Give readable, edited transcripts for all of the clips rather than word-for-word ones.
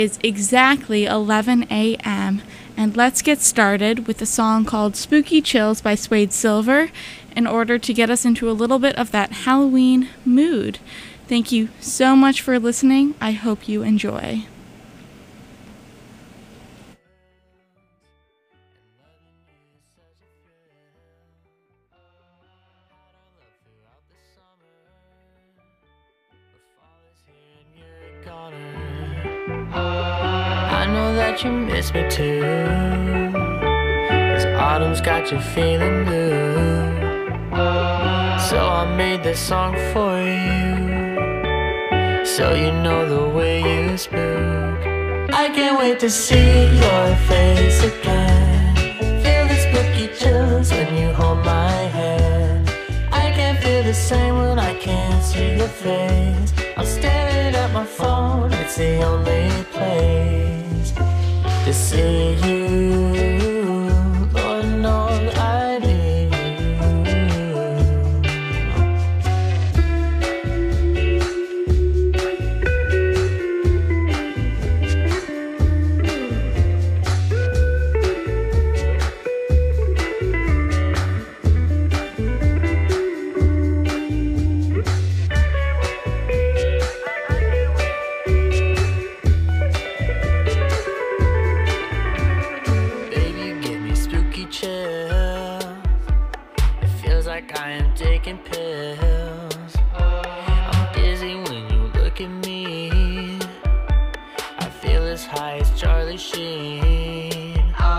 It's exactly 11 a.m. and let's get started with a song called Spooky Chills by Suede Silver in order to get us into a little bit of that Halloween mood. Thank you so much for listening. I hope you enjoy. I know that you miss me too, 'cause autumn's got you feeling blue. So I made this song for you, so you know the way you spook. I can't wait to see your face again. Feel the spooky chills when you hold my hand. I can't feel the same when I can't see your face. I'm staring at my phone, it's the only place to see you. Lord knows I need I am taking pills. I'm dizzy when you look at me. I feel as high as Charlie Sheen.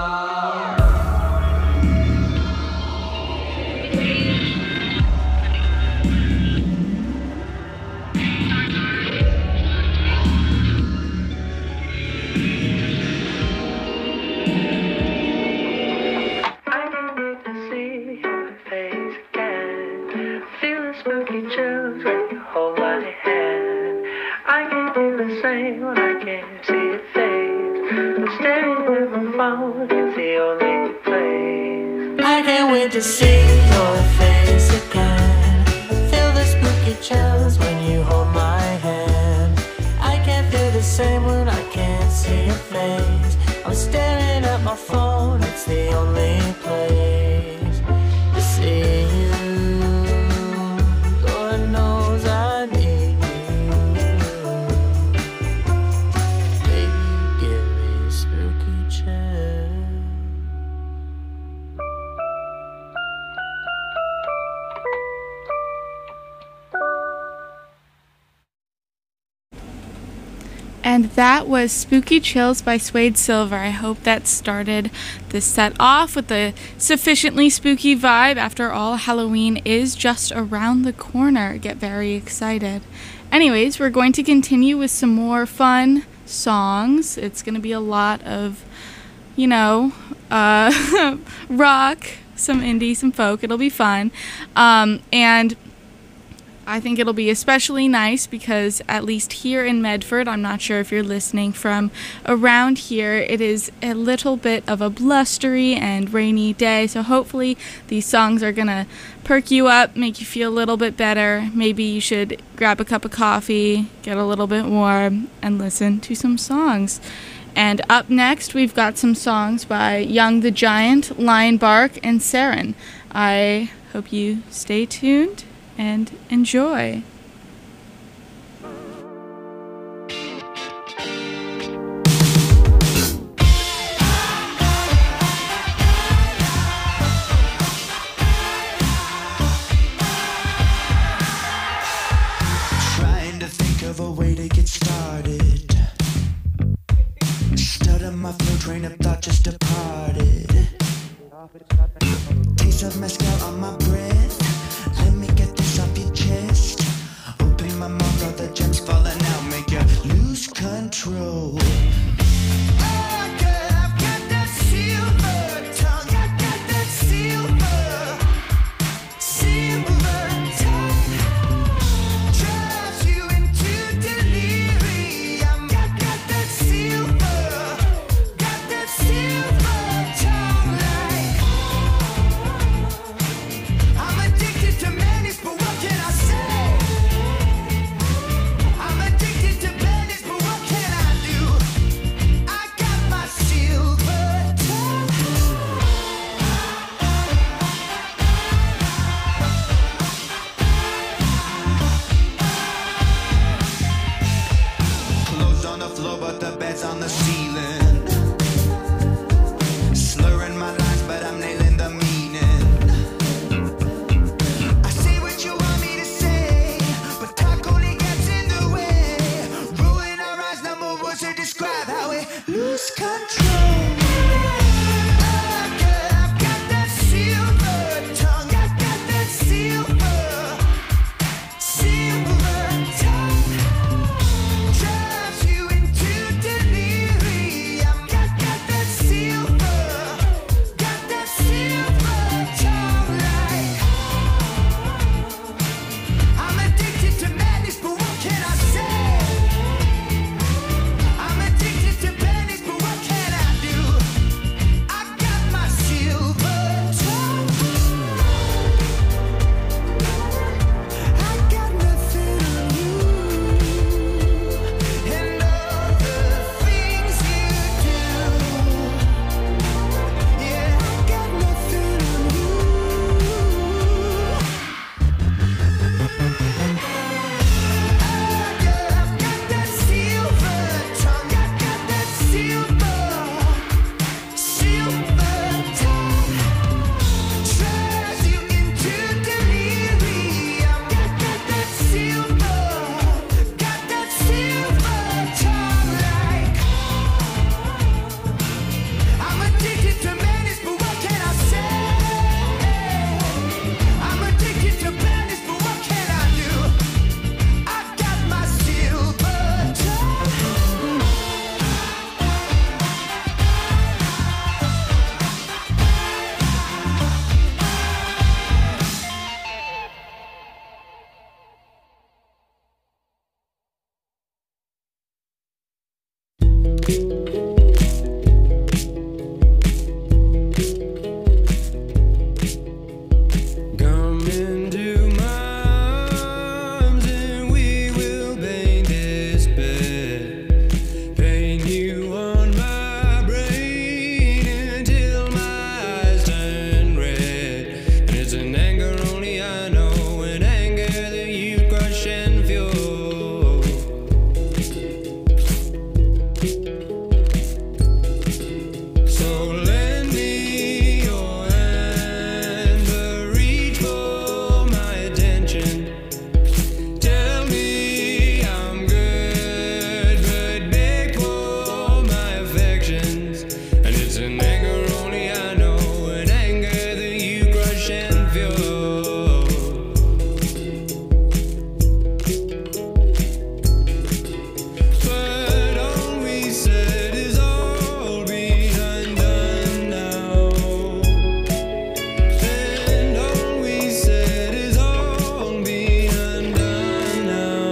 Spooky chills when you hold my hand. I can't do the same when I can't see your face. I'm staring at my phone, it's the only place. I can't wait to see your face again. Feel the spooky chills when you hold my hand. I can't feel the same when I can't see your face. I'm staring at my phone, it's the only place to see you. And that was Spooky Chills by Suede Silver. I hope that started the set off with a sufficiently spooky vibe. After all, Halloween is just around the corner. Get very excited. Anyways, we're going to continue with some more fun songs. It's going to be a lot of, rock, some indie, some folk. It'll be fun. And I think it'll be especially nice because at least here in Medford, I'm not sure if you're listening from around here, it is a little bit of a blustery and rainy day. So hopefully these songs are going to perk you up, make you feel a little bit better. Maybe you should grab a cup of coffee, get a little bit warm, and listen to some songs. And up next, we've got some songs by Young the Giant, Lion Bark, and Saren. I hope you stay tuned and enjoy. Trying to think of a way to get started. Stutter my flow, train of thought just departed. Taste of mezcal on my breath. Let me get this off your chest. Open my mouth, all the gems falling out. Make you lose control. Oh, girl, I've got that silver tongue. I got that silver tongue. Drives you into delirium. I got that silver tongue. Like I'm addicted to madness, but what can I say? I'm addicted to madness, but what can I do? eyes on the ceiling. Slurring my lines, but I'm nailing the meaning. I say what you want me to say, but talk only gets in the way. Rolling our eyes, no more words to describe how we lose control. I've got that silver tongue. I've got that silver tongue. Drives you into delirium. Got that silver tongue. Like I'm addicted to madness, but what can I say? I'm addicted to madness, but what can I do? I got my silver tongue. I got nothing on you and all the things you do. Yeah, I got nothing on you. I've got that silver tongue. I've got that silver tongue. Drives you into delirium. Got that silver tongue. Like I'm addicted to madness, but what can I say? I'm addicted to madness, but what can I do? I've got my silver tongue. Come into my arms and we will paint this bed. Paint you on my brain until my eyes turn red. And it's an anger only I know, an anger that you crush and fuel. So lend me your hand, but reach for my attention. Tell me I'm good, but beg for my affections. And it's an anger only I know, an anger that you crush and fuel. But all we said is all been undone now. And all we said is all been undone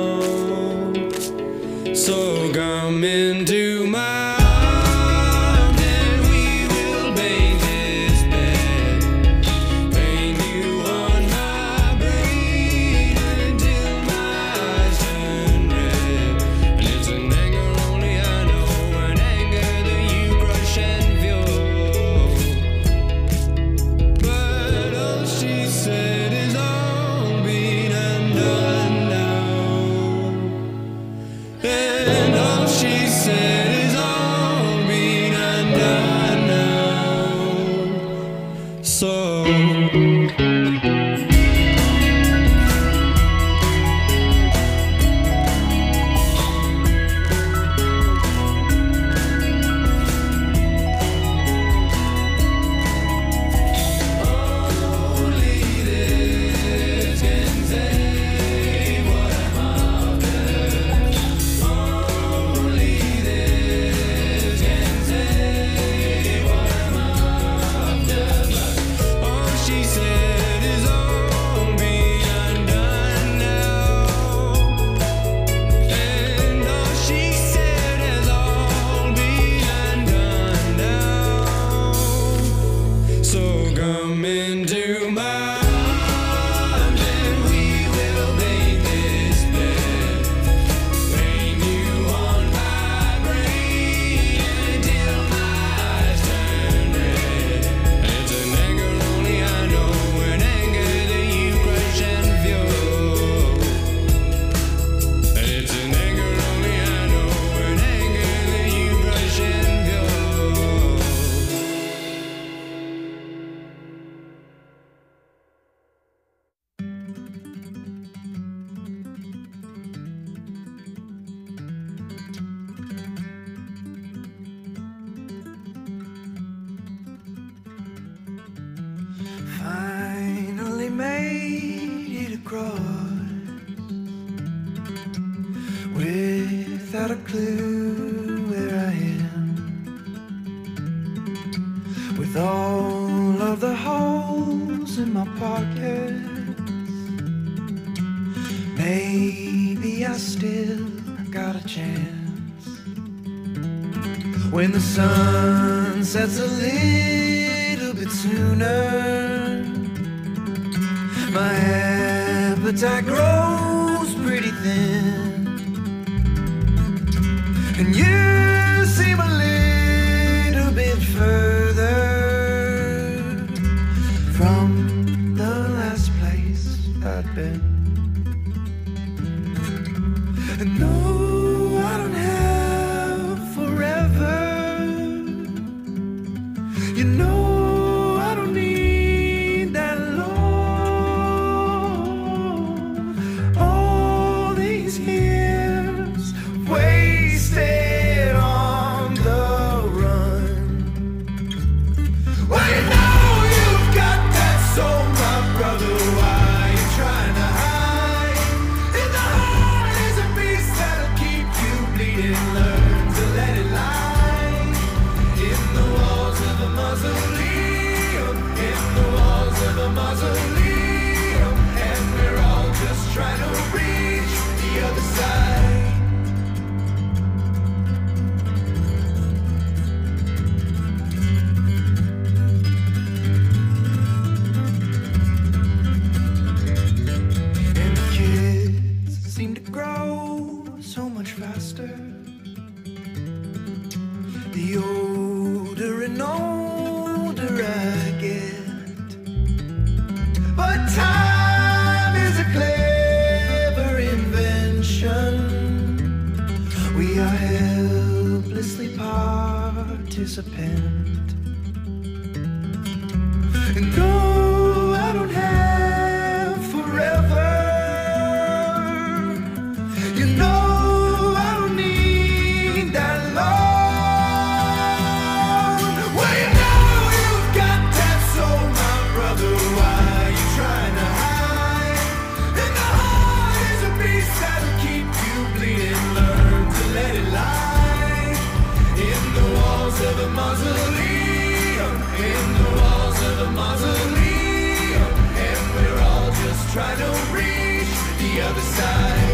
now. So come into my arms and we will paint this bed. Paint you on my brain until my eyes turn red. And it's an anger only I know, an anger that you crush and fuel. But all she said is all been undone now. And all she said is all finally made it across without a clue where I am, with all of the holes in my pockets. Maybe I still got a chance. When the sun sets a little bit sooner, my appetite grows pretty thin, and you seem a little bit further from the last place I'd been. And no, I don't have forever. You know I don't need that long. All these years wasted on the run. Well, you know you've got that soul, my brother. Why you trying to hide? In the heart is a beast that'll keep you bleeding. Learn to let it lie. In the walls of a mausoleum, in the walls of a mausoleum, and we're all just trying to reach the other side. And the kids seem to grow so much faster. The older and older I get, but time is a clever invention. We are helplessly participant. And no, I don't have forever. You know I don't need that long. Well, you know you've got that soul, my brother. Why you trying to hide? In the heart is a beast that'll keep you bleeding. Learn to let it lie. In the walls of a mausoleum, in the walls of a mausoleum, and we're all just trying to reach the other side.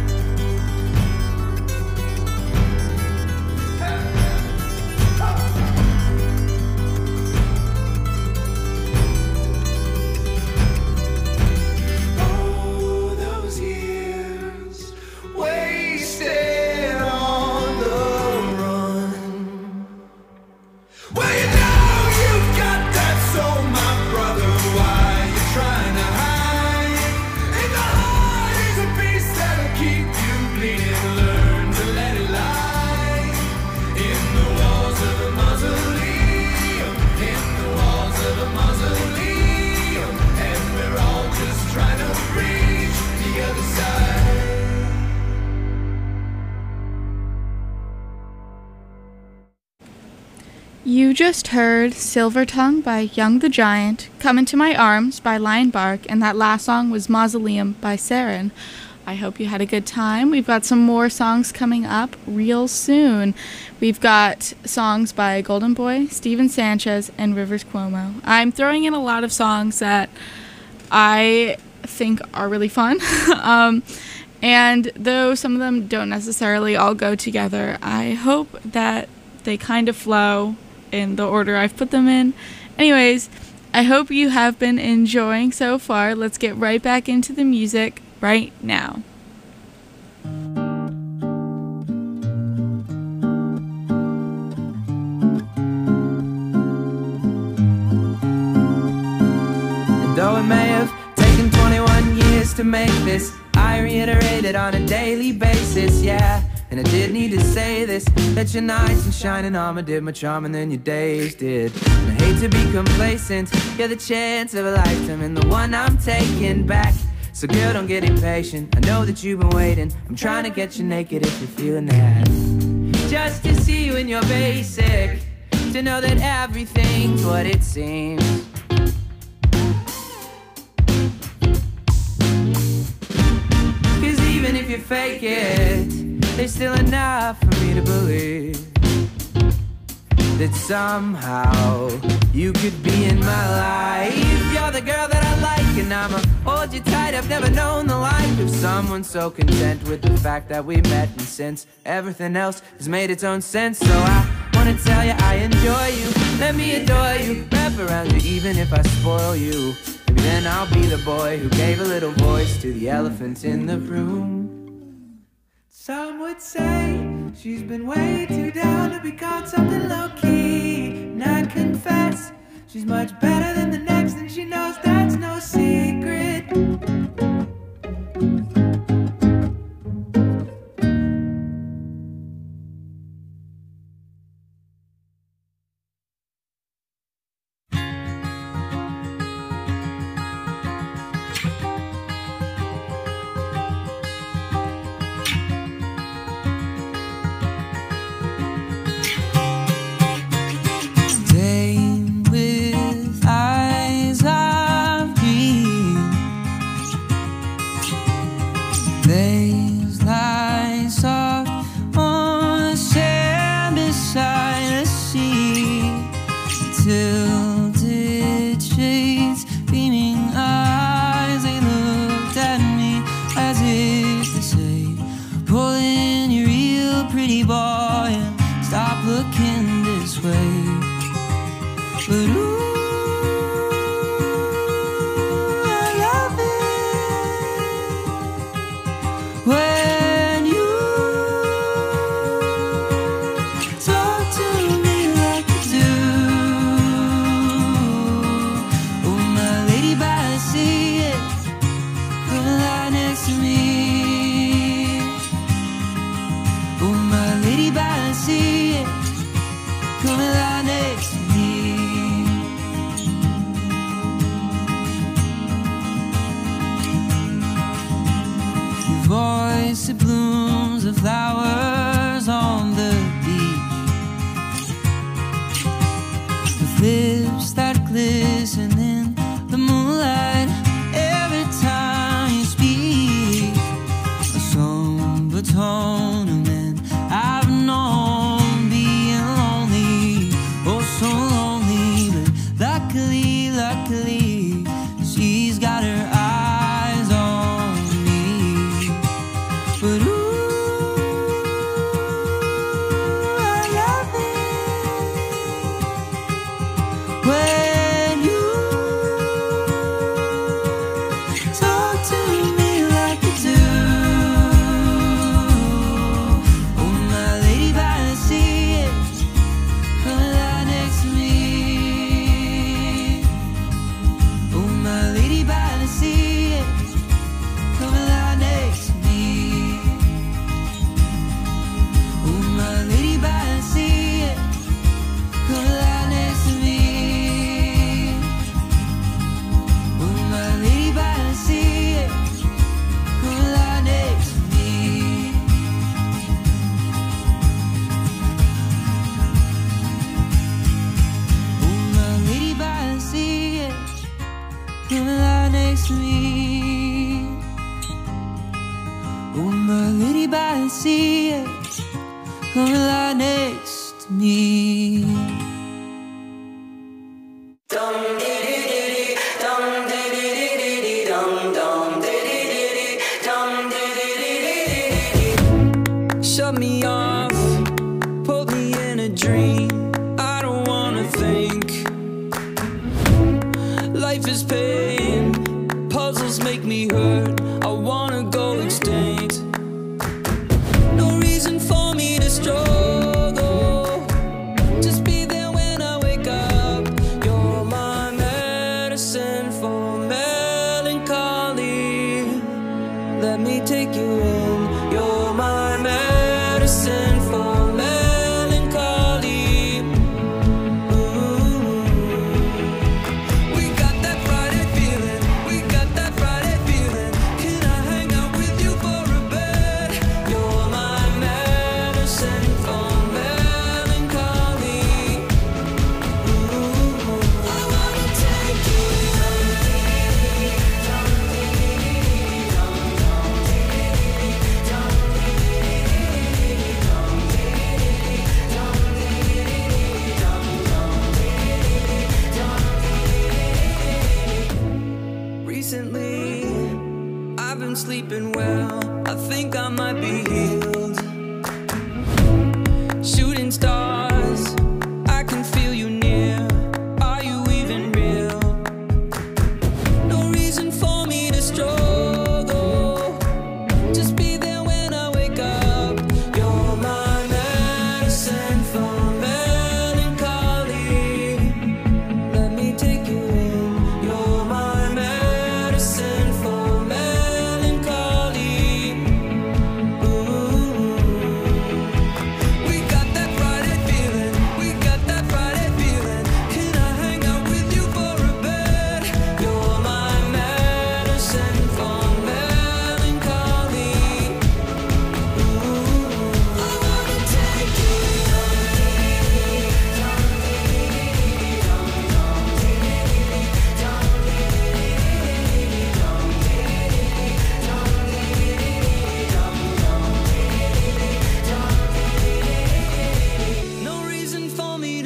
Oh, those years wasted on the run. Well, you know you've got that soul, my brother. Why you trying to hide? In the heart is a beast that'll keep you bleeding. Learn to let it lie. In the walls of a mausoleum, in the walls of a mausoleum, and we're all just trying to reach the other side. You just heard Silver Tongue by Young the Giant, Come Into My Arms by Lion Bark, and that last song was Mausoleum by Saren. I hope you had a good time. We've got some more songs coming up real soon. We've got songs by Golden Boy, Steven Sanchez, and Rivers Cuomo. I'm throwing in a lot of songs that I think are really fun. And though some of them don't necessarily all go together, I hope that they kind of flow in the order I've put them in. Anyways, I hope you have been enjoying so far. Let's get right back into the music right now. And though it may have taken 21 years to make this, I reiterate it on a daily basis, yeah. And I did need to say this, that your nights and shining armor did more charming than your days did. And I hate to be complacent, you're the chance of a lifetime and the one I'm taking back. So girl, don't get impatient, I know that you've been waiting. I'm trying to get you naked if you're feeling that. Just to see you in your basic, to know that everything's what it seems. you fake it, there's still enough for me to believe that somehow you could be in my life. You're the girl that I like, and I'ma hold you tight. I've never known the life of someone so content with the fact that we met, and since everything else has made its own sense, so I wanna tell you I enjoy you. Let me adore you, wrap around you even if I spoil you. Maybe then I'll be the boy who gave a little voice to the elephant in the room. Some would say she's been way too down to be called something low-key, and I confess she's much better than the next, and she knows that's no secret.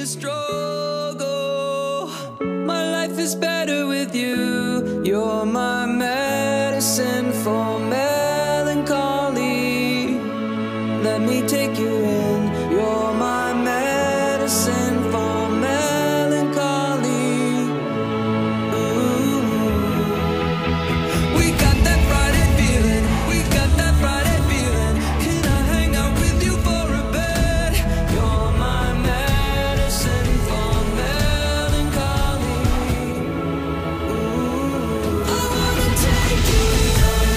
to struggle. My life is better with you. You're my medicine for melancholy. Let me take you in. You're my medicine for melancholy. Ooh. We got that Friday feeling. We got that Friday feeling. Can I hang out with you for a bit? You're my medicine for melancholy. Ooh. I wanna take you in.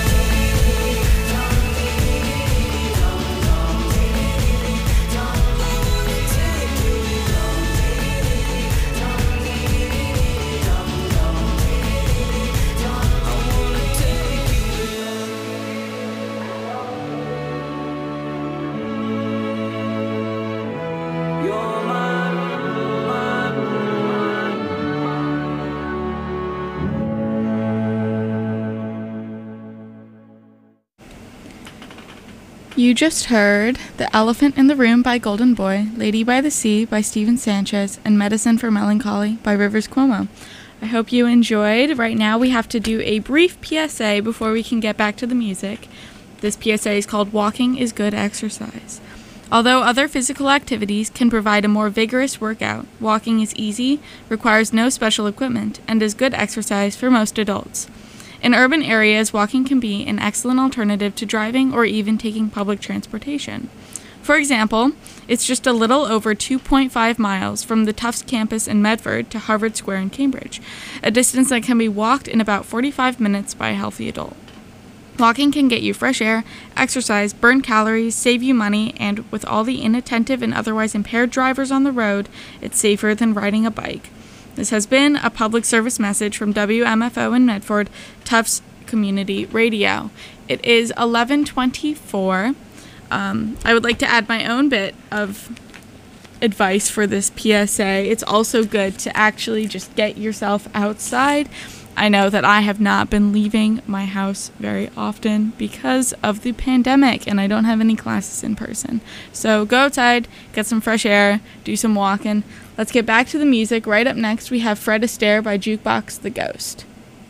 You just heard The Elephant in the Room by Golden Boy, Lady by the Sea by Steven Sanchez, and Medicine for Melancholy by Rivers Cuomo. I hope you enjoyed. Right now we have to do a brief PSA before we can get back to the music. This PSA is called Walking is Good Exercise. Although other physical activities can provide a more vigorous workout, walking is easy, requires no special equipment, and is good exercise for most adults. In urban areas, walking can be an excellent alternative to driving or even taking public transportation. For example, it's just a little over 2.5 miles from the Tufts campus in Medford to Harvard Square in Cambridge, a distance that can be walked in about 45 minutes by a healthy adult. Walking can get you fresh air, exercise, burn calories, save you money, and with all the inattentive and otherwise impaired drivers on the road, it's safer than riding a bike. This has been a public service message from WMFO in Medford, Tufts Community Radio. It is 11:24. I would like to add my own bit of advice for this PSA. It's also good to actually just get yourself outside. I know that I have not been leaving my house very often because of the pandemic and I don't have any classes in person. So go outside, get some fresh air, do some walking. Let's get back to the music. Right up next, we have Fred Astaire by Jukebox the Ghost.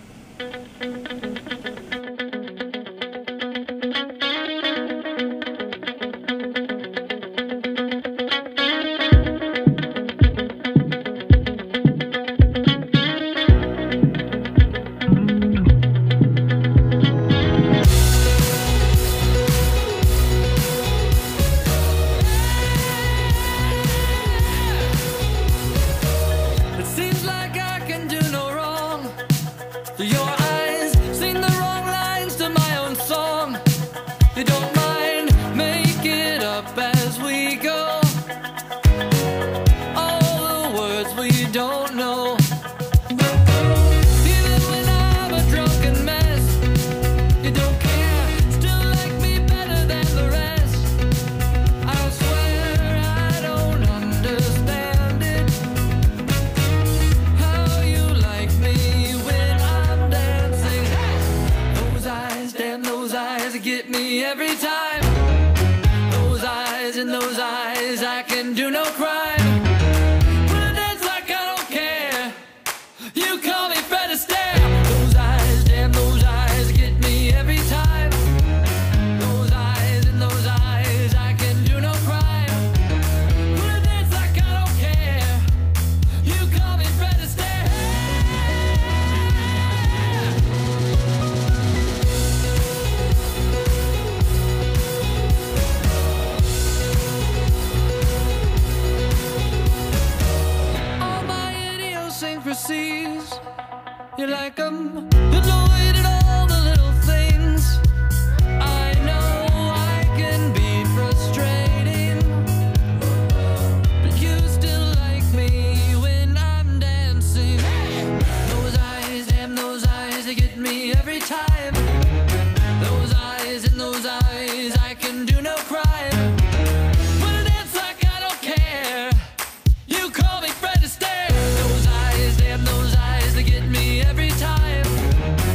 It seems like I can do no wrong. Your eyes sing the wrong lines to my own song. You don't mind, make it up as we go. All the words we don't know. Even when I'm a drunken mess, you don't care, still like me better than the rest. I swear I don't understand it. How you like me when I'm dancing. Those eyes, damn those eyes, get me every time. Those eyes, in those eyes, I can do no crime. When I dance like I don't care, you call me Fred Astaire. Those eyes, damn those eyes, get me every time. Those eyes, in those eyes, I can do no crime. When I dance like I don't care, you call me Fred Astaire. All my idiosyncrasies, you like 'em, annoyed at all the little things. I know I can be frustrating, but you still like me when I'm dancing. Those eyes, damn those eyes, they get me every time. Those eyes, in those eyes, I can do no crime. When I dance like I don't care, you call me Fred Astaire. Those eyes, damn those eyes, they get me every time.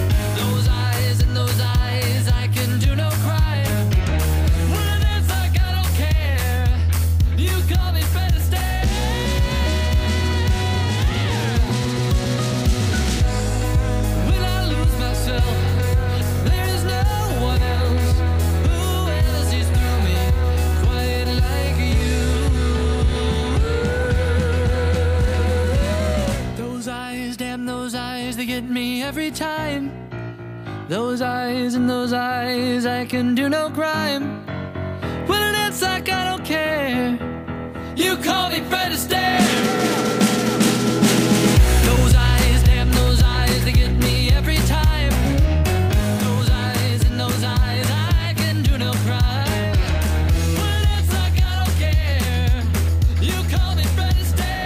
get me every time. Those eyes and those eyes, I can do no crime. When it's like I don't care, you call me Fred Astaire. Those eyes, damn those eyes, they get me every time. Those eyes and those eyes, I can do no crime. When it's like I don't care, you call me Fred Astaire.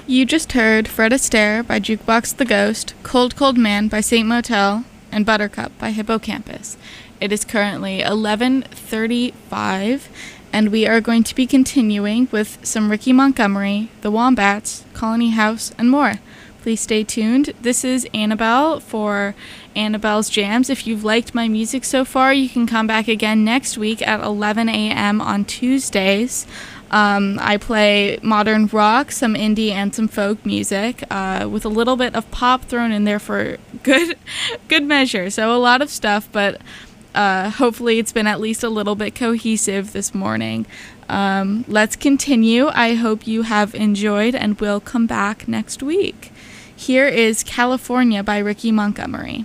You just heard Fred Astaire by Jukebox the Ghost, Cold Cold Man by Saint Motel, and Buttercup by Hippocampus. It is currently 11:35, and we are going to be continuing with some Ricky Montgomery, The Wombats, Colony House, and more. Please stay tuned. This is Annabelle for Annabelle's Jams. If you've liked my music so far, you can come back again next week at 11 a.m. on Tuesdays. I play modern rock, some indie, and some folk music, with a little bit of pop thrown in there for good measure. So a lot of stuff, but hopefully it's been at least a little bit cohesive this morning. Let's continue. I hope you have enjoyed and will come back next week. Here is California by Ricky Montgomery.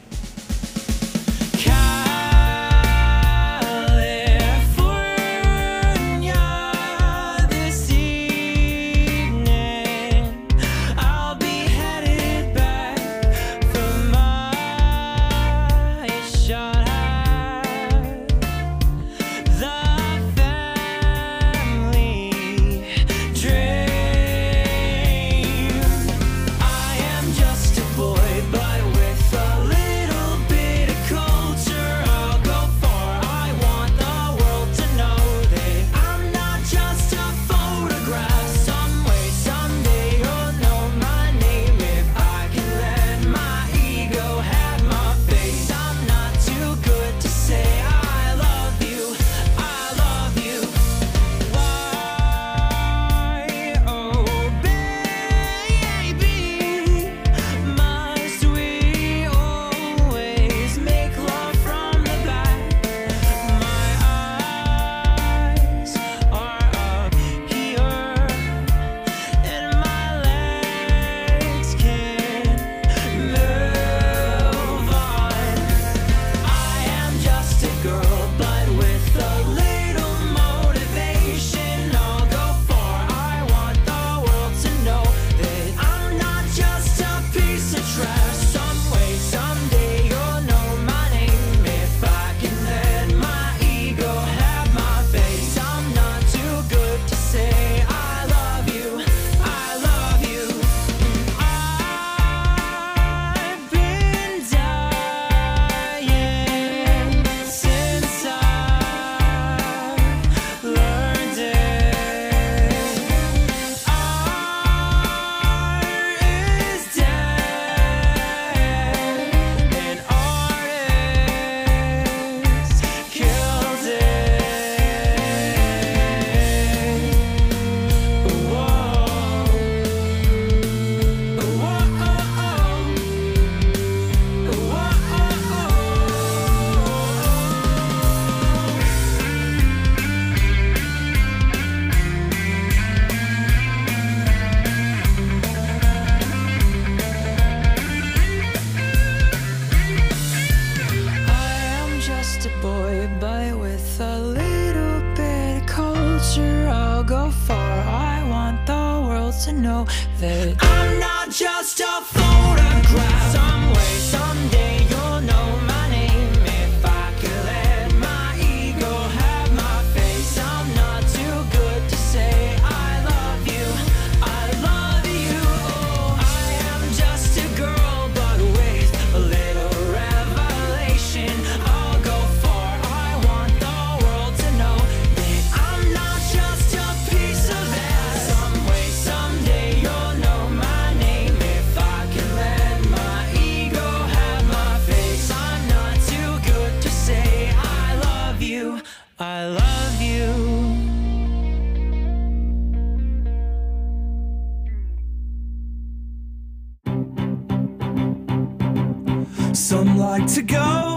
Some like to go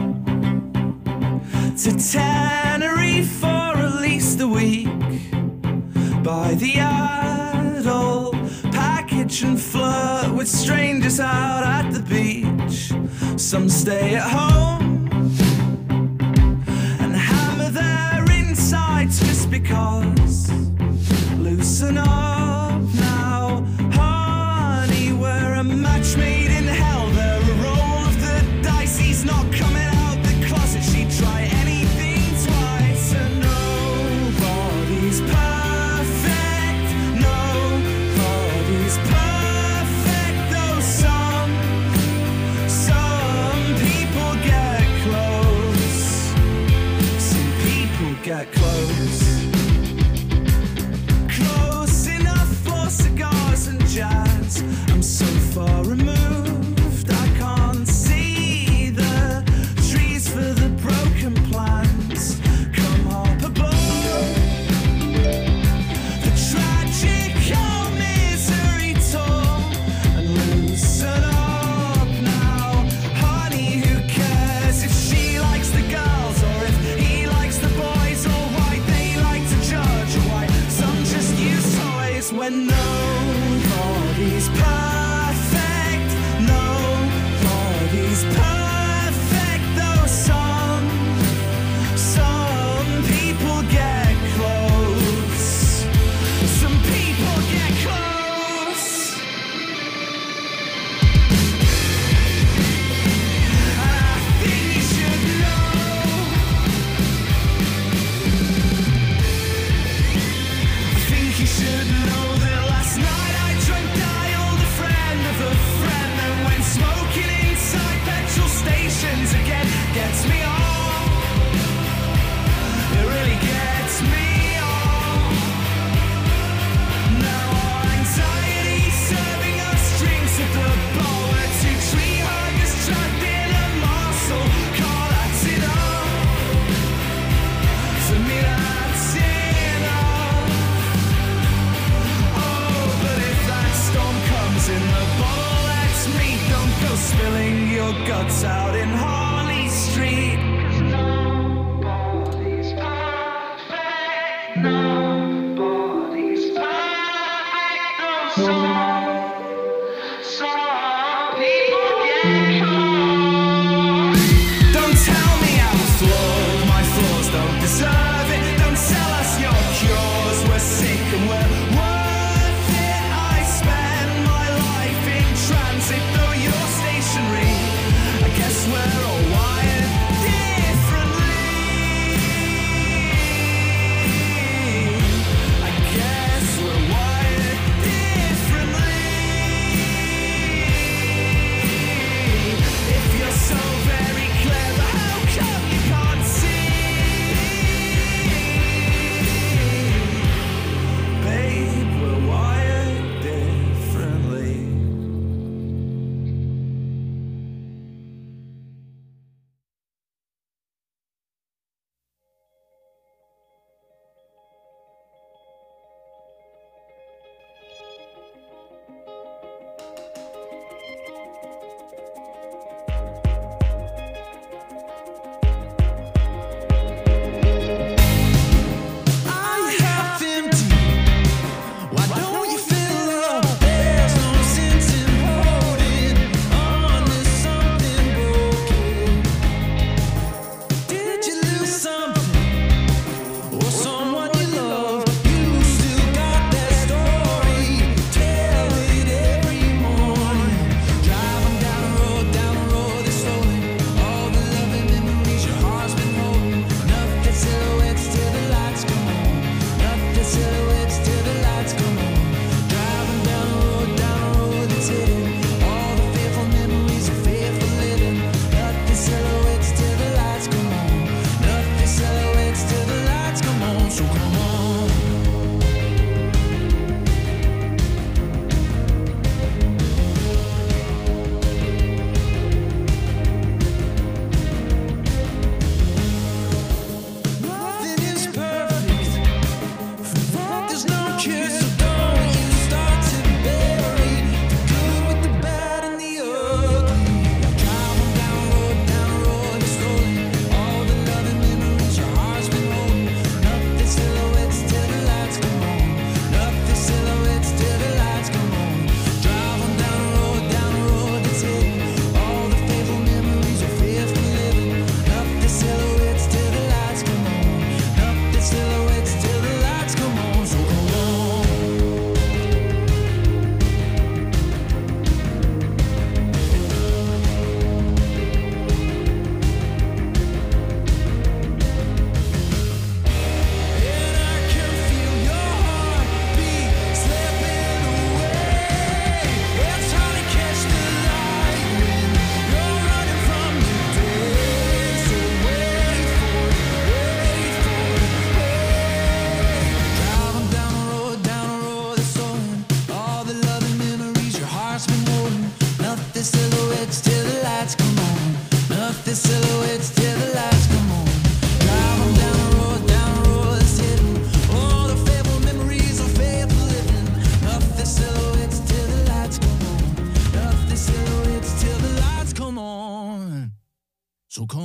to Tenerife for at least a week. Buy the idol package and flirt with strangers out at the beach. Some stay at home and hammer their insides just because. Loosen up now, honey, we're a match made in hell. They're a roll of the dice, he's not coming out the closet. She'd try anything twice, and nobody's perfect, nobody's get close. Close enough for cigars and jazz. I'm so far removed, I can't see the trees for the broken plants. Come hop above the tragic old misery tour and loosen up now. Honey, who cares if she likes the girls or if he likes the boys, or why they like to judge, or why some just use toys when nobody's perfect. Nobody's perfect, though some people get close. Some people get close. And I think you should know. I think you should know that last night I drank dialed a friend of a friend, and when smoking inside petrol stations again gets me on. It really gets me on. Now our anxiety serving us drinks at the bar where two tree huggers trapped in a morsel. Call that's enough. For me that's enough. Oh, but if that storm comes in the bottle, that's me. Don't go spilling your guts out in Harley Street. 'Cause nobody's perfect. Nobody's perfect. Oh, some people get caught. Don't tell me I'm flawed. My flaws don't deserve it. Don't sell us your cures. We're sick and we're worth it. I spend my life in transit, though you're stationary. I guess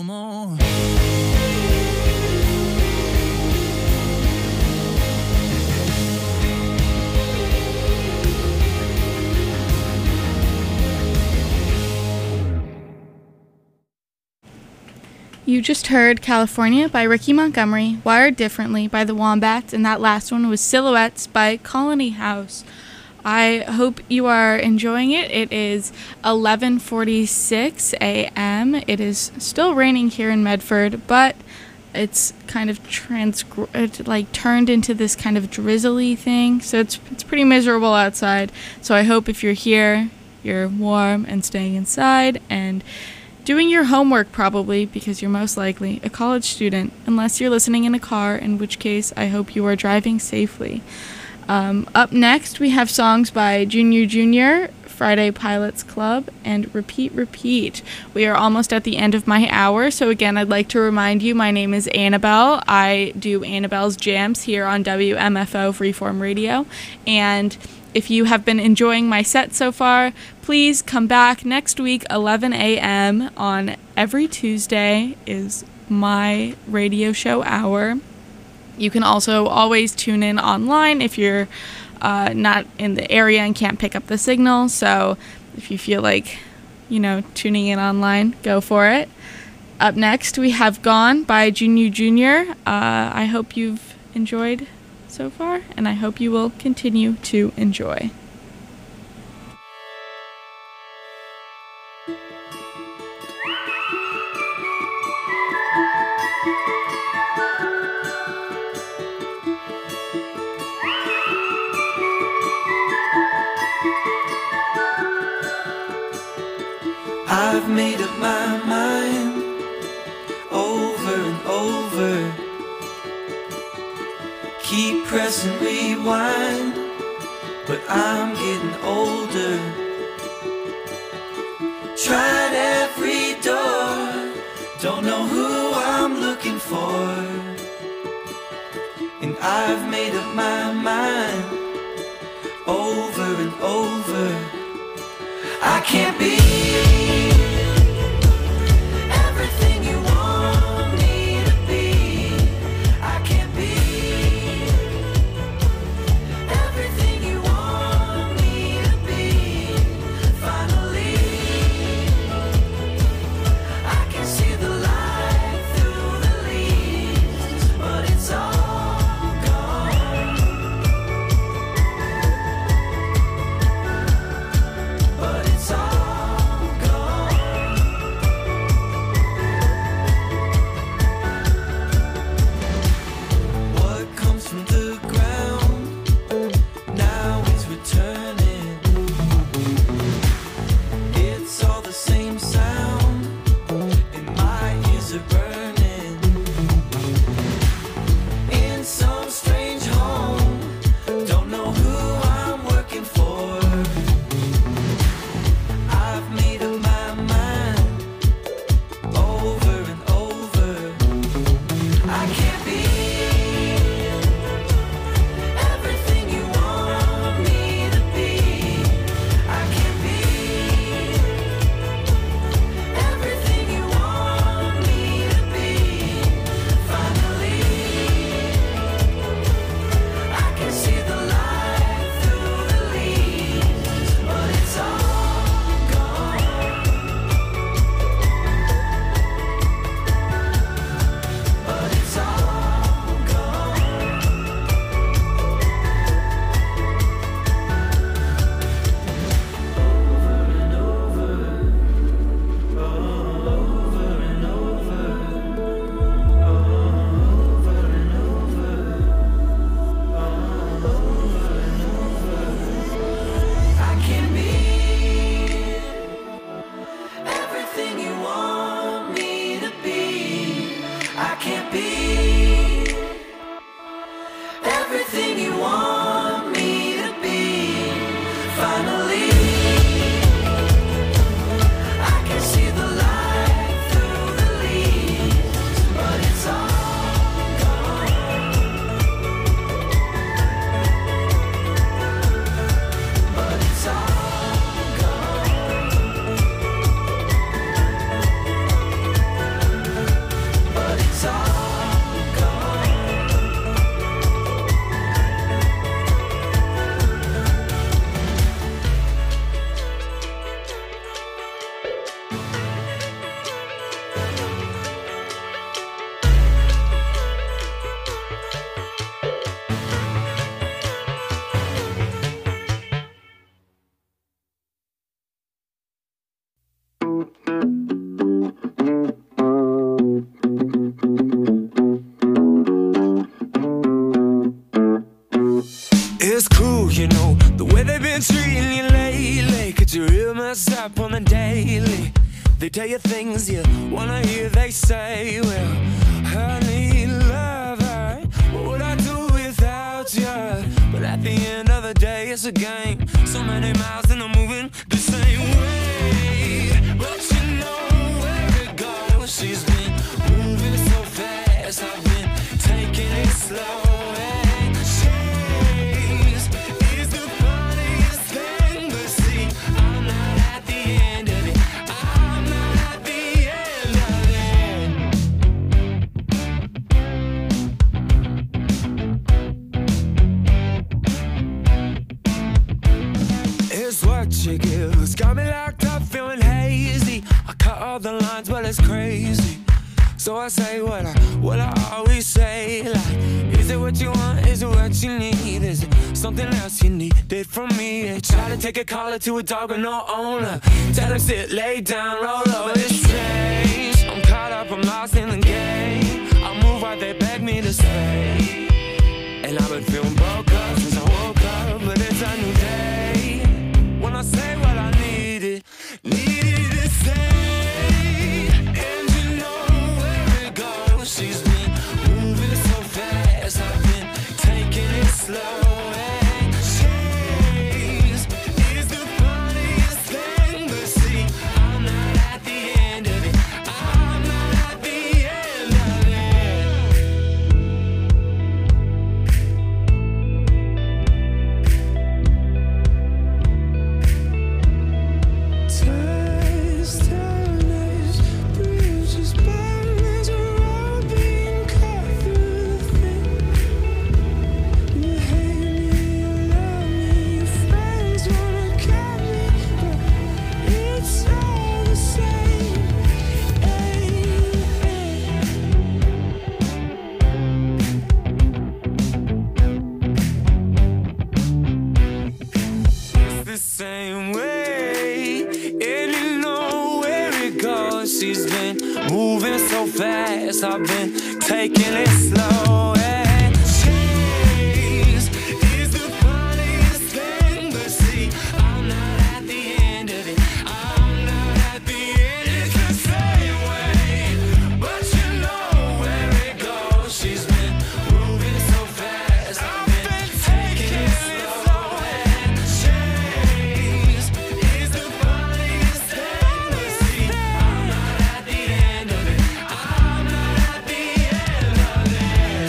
no more. You just heard California by Ricky Montgomery, Wired Differently by the Wombats, and that last one was Silhouettes by Colony House. I hope you are enjoying it. It is 11:46 a.m. It is still raining here in Medford, but it's kind of turned into this kind of drizzly thing, so it's pretty miserable outside. So I hope if you're here, you're warm and staying inside and doing your homework, probably, because you're most likely a college student, unless you're listening in a car, in which case I hope you are driving safely. Up next, we have songs by Junior Junior, Friday Pilots Club, and Repeat Repeat. We are almost at the end of my hour, so again, I'd like to remind you, my name is Annabelle. I do Annabelle's Jams here on WMFO Freeform Radio, and if you have been enjoying my set so far, please come back next week, 11 a.m. on every Tuesday is my radio show hour. You can also always tune in online if you're not in the area and can't pick up the signal. So if you feel like, tuning in online, go for it. Up next, we have Gone by Junior Junior. I hope you've enjoyed so far, and I hope you will continue to enjoy. I've made up my mind over and over. Keep pressing rewind, but I'm getting older. Tried every door, don't know who I'm looking for. And I've made up my mind over and over. I can't be everything you want me to be. I can't be everything you want me to be. Finally, I can see the light through the leaves, but it's all gone. But it's all gone. What comes from the ground now is returning. It's all the same sound, and my ears are burning. In some strange home, don't know who I'm working for. I've made up my mind over and over. I can't be everything you want me to be. I can't be everything you want me to be. Finally, I can see the light through the leaves, but it's all gone. But it's all gone. Over and over, over and over, over and over. I can't be everything you want me to be. I can't be everything you want me to be. Finally, I can see the light through the leaves, but it's all gone. But it's all gone. tell you things you wanna hear. They say, well, I need love. What would I do without you? But at the end of the day, it's a game. So many miles and I'm moving the same way. But you know where it goes. She's been moving so fast. I've been taking it slow. And chase is the funniest thing. But see, I'm not at the end of it. I'm not at the end of it. It's what you give. It's got me locked up, feeling hazy. I cut all the lines, well, it's crazy. So I say what I always say, like, is it what you want, is it what you need, is it something else you needed from me? I try to take a collar to a dog with no owner, tell him sit, lay down, roll over, it's strange. I'm caught up, I'm lost in the game. I move while they beg me to stay. And I've been feeling broke up since I woke up, but it's a new day. When I say what I needed to say. She's been moving so fast. I've been taking it slow. And chase is the funniest thing. But see, I'm not at the end of it. I'm not at the end of it. Ties, towers, bridges, boundaries, being cut through thin. You hate me, you love me, your friends wanna cut me, but it's all the same. It's the same way, and you know where it goes. She's been moving so fast, I've been taking it slow. And chase is the funniest thing. But see, I'm not at the end of it. I'm not at the end. It's the same way, but you know where it goes. She's been moving so fast, I've been taking it slow. And chase is the funniest thing. But see, I'm not at the end of it. I'm not at the end of it.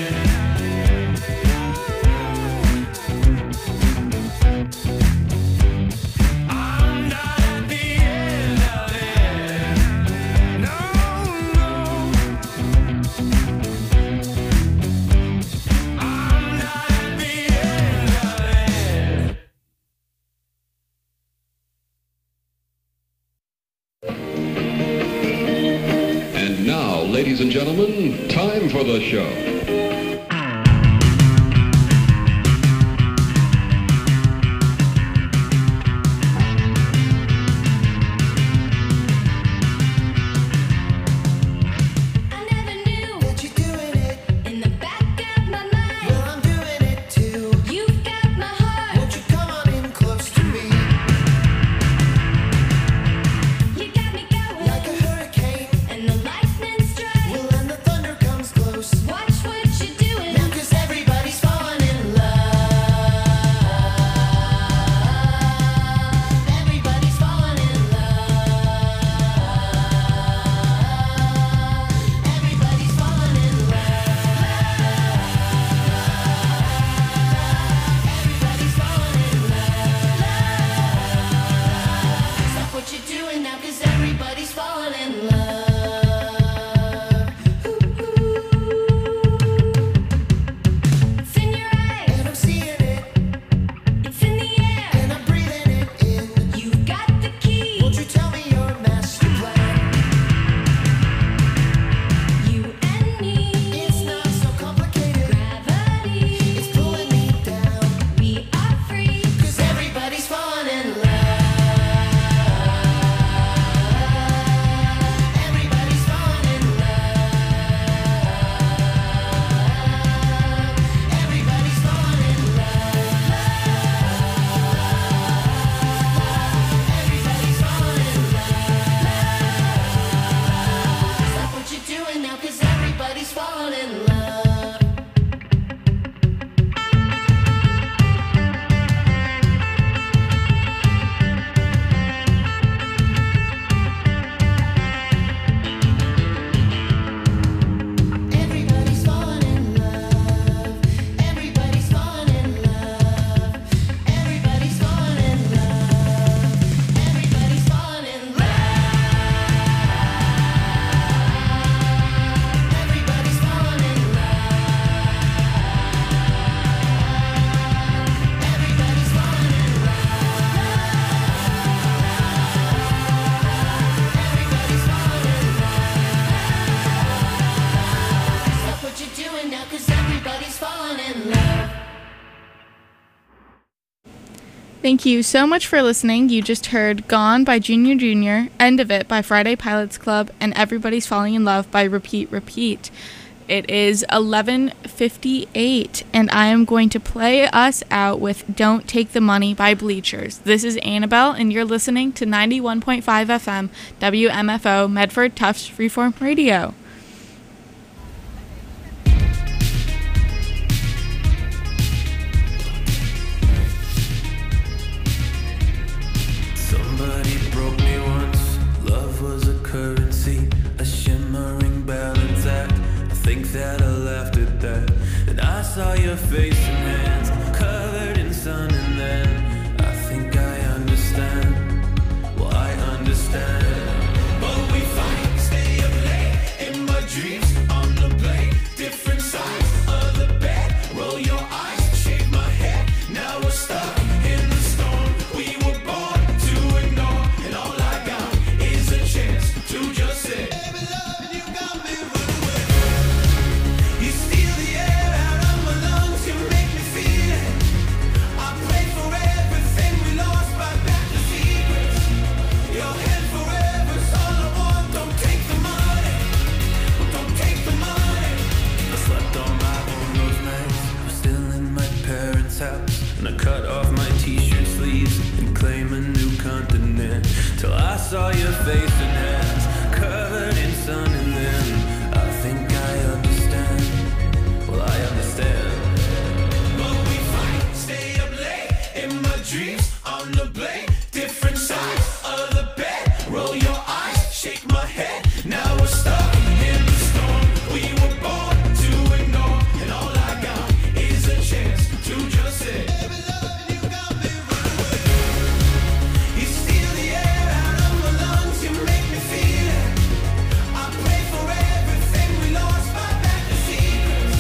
I'm not at the end of it. No, no. I'm not at the end of it. And now, ladies and gentlemen, time for the show. I never knew That you're doing it, in the back of my mind. well, I'm doing it too. You've got my heart. Won't you come on in close to me? You got me going. Like a hurricane, And the lightning strikes. well, and the thunder comes close. Watch what you do. falling in love. Thank you so much for listening. You just heard Gone by Junior Jr., End of It by Friday Pilots Club, and Everybody's Falling in Love by Repeat Repeat. It is 11:58, and I am going to play us out with Don't Take the Money by Bleachers. This is Annabelle, and you're listening to 91.5 FM, WMFO, Medford Tufts Freeform Radio. Somebody broke me once. Love was a currency, a shimmering balance act. I think that I laughed at that. And I saw your face and hands covered in sun, and then I think I understand. Well, I understand. But we fight, stay up late in my dreams on the blade. Different sides of the bed. Roll your eyes, shave my head. Now we're stuck in the storm. We were born to ignore, and all I got is a chance to just say, baby, love, you got me running away. You steal the air out of my lungs, you make me feel it. I pray for everything we lost, buy back the secrets. Your head forever's all I want. Don't take the money, don't take the money. I slept on my own those nights. I'm still in my parents' house, and I cut off my t-shirt sleeves and claim a new continent till I saw your face